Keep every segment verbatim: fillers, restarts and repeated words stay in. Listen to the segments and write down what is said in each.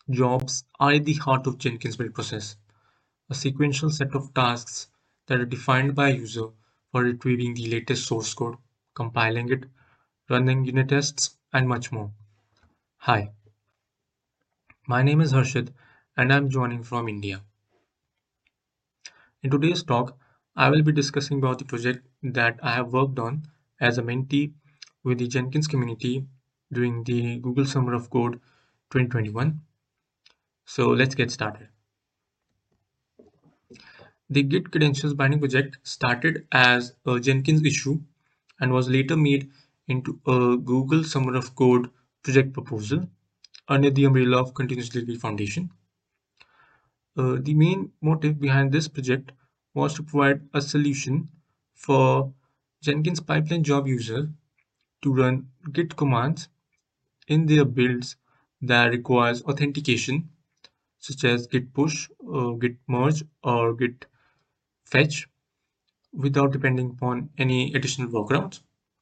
Jobs are at the heart of Jenkins build process, a sequential set of tasks that are defined by a user for retrieving the latest source code, compiling it, running unit tests, and much more. Hi, my name is Harshit, and I'm joining from India. In today's talk, I will be discussing about the project that I have worked on as a mentee with the Jenkins community during the Google Summer of Code twenty twenty-one. So let's get started. The Git credentials binding project started as a Jenkins issue and was later made into a Google Summer of Code project proposal under the umbrella of Continuous Delivery Foundation. Uh, the main motive behind this project was to provide a solution for Jenkins pipeline job users to run Git commands in their builds that requires authentication, such as Git push, uh, Git merge, or Git fetch, without depending upon any additional workarounds.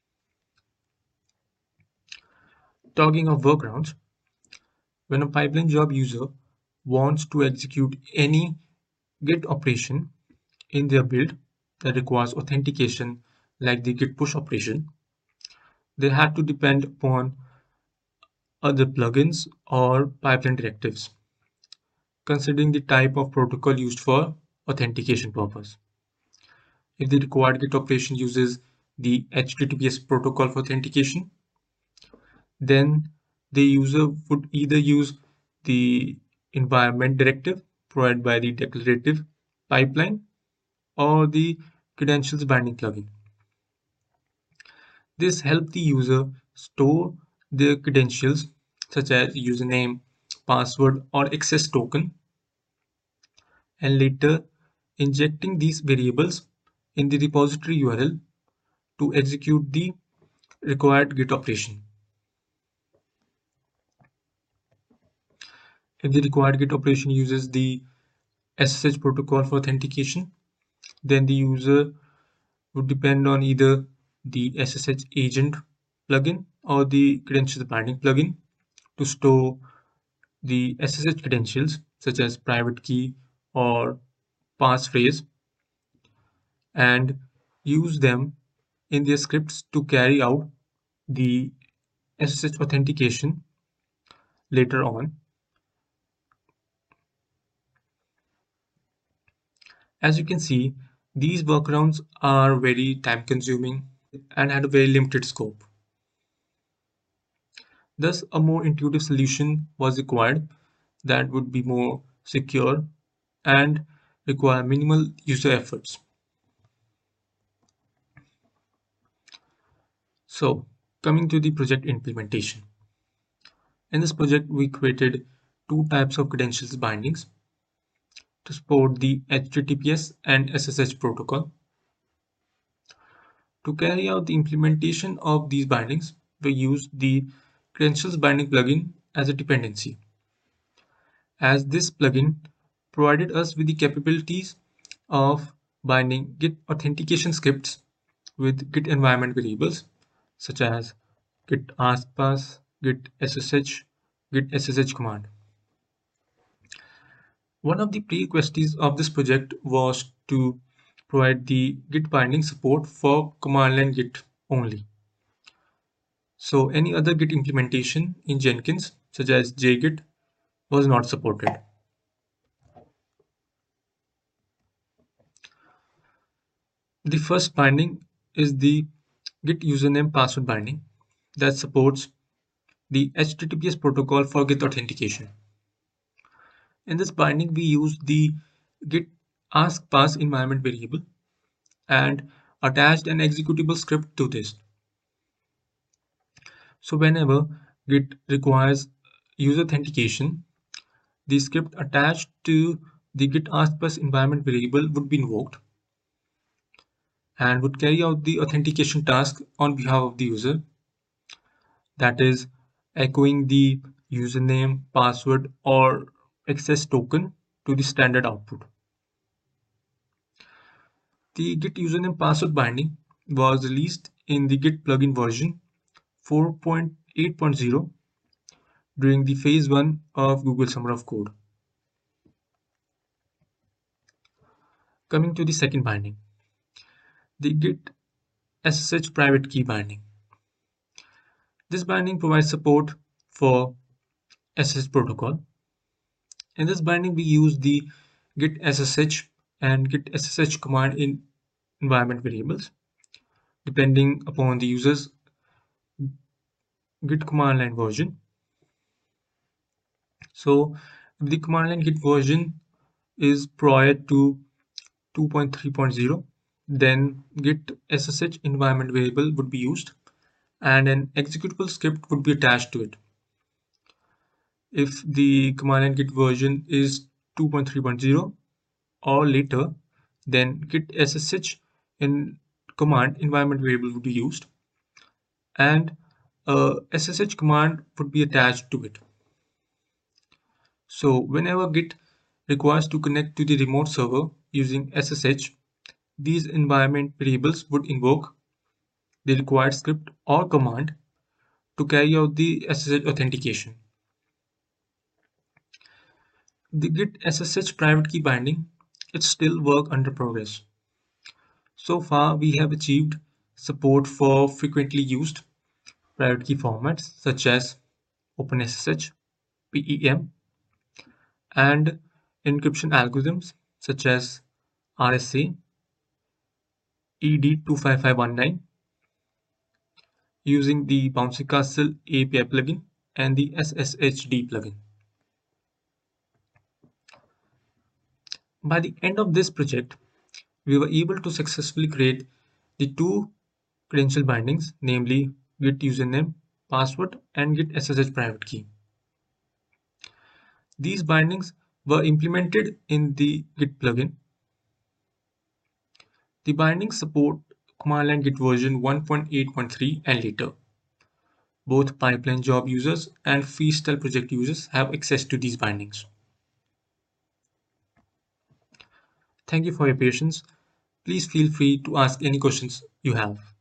Talking of workarounds, when a pipeline job user wants to execute any Git operation in their build that requires authentication, like the Git push operation, they have to depend upon other plugins or pipeline directives, considering the type of protocol used for authentication purpose. If the required Git operation uses the H T T P S protocol for authentication, then the user would either use the environment directive provided by the declarative pipeline or the credentials binding plugin. This helps the user store their credentials such as username, password, or access token, and later injecting these variables in the repository U R L to execute the required Git operation. If the required Git operation uses the S S H protocol for authentication, then the user would depend on either the S S H agent plugin or the credentials binding plugin to store the S S H credentials such as private key or passphrase and use them in their scripts to carry out the S S H authentication later on. As you can see, these workarounds are very time consuming and had a very limited scope. Thus, a more intuitive solution was required that would be more secure and require minimal user efforts. So, coming to the project implementation. In this project, we created two types of credentials bindings to support the H T T P S and S S H protocol. To carry out the implementation of these bindings, we used the credentials binding plugin as a dependency, as this plugin provided us with the capabilities of binding Git authentication scripts with Git environment variables such as Git ask pass, Git S S H, Git S S H command. One of the prerequisites of this project was to provide the Git binding support for command line Git only. So any other Git implementation in Jenkins, such as JGit, was not supported. The first binding is the Git username password binding that supports the H T T P S protocol for Git authentication. In this binding, we use the Git ask pass environment variable and attached an executable script to this. So whenever Git requires user authentication, the script attached to the Git ask pass environment variable would be invoked and would carry out the authentication task on behalf of the user, that is echoing the username, password, or access token to the standard output. The Git username password binding was released in the Git plugin version four point eight point zero during the phase one of Google Summer of Code. Coming to the second binding, the Git S S H private key binding. This binding provides support for S S H protocol. In this binding, we use the git S S H and git S S H command in environment variables, depending upon the user's git command line version. So if the command line git version is prior to two point three point zero, then git S S H environment variable would be used and an executable script would be attached to it. If the command line git version is two point three point zero or later, then git S S H in command environment variable would be used and a S S H command would be attached to it. So whenever Git requires to connect to the remote server using S S H, these environment variables would invoke the required script or command to carry out the S S H authentication. The Git S S H private key binding, it's still work under progress. So far, we have achieved support for frequently used private key formats such as OpenSSH, P E M, and encryption algorithms such as R S A, E D two five five one nine, using the Bouncy Castle A P I plugin and the S S H D plugin. By the end of this project, we were able to successfully create the two credential bindings, namely Git username, password, and Git S S H private key. These bindings were implemented in the Git plugin. The bindings support command line Git version one point eight point three and later. Both pipeline job users and freestyle project users have access to these bindings. Thank you for your patience. Please feel free to ask any questions you have.